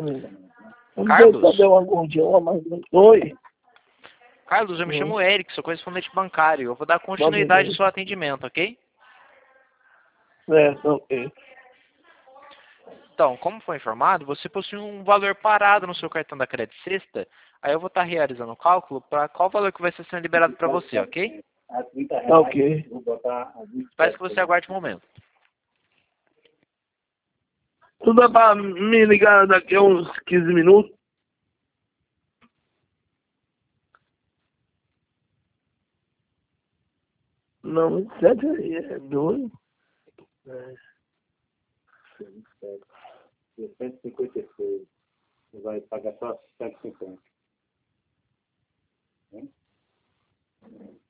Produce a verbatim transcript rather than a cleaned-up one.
Não Carlos? sei se deu algum dia, mas... Oi? Carlos, eu me Oi. chamo Eric, sou correspondente bancário. Eu vou dar continuidade ao seu atendimento, ok? É, ok. Então, como foi informado, você possui um valor parado no seu cartão da Crédito Sexta. Aí eu vou estar realizando o cálculo para qual valor que vai ser sendo liberado para você, ok? Ok. Peço que você aguarde um momento. Tu dá pra me ligar daqui a uns quinze minutos? Não, sete aí, é dois. É. cento e cinquenta e seis. Você vai pagar só cento e cinquenta.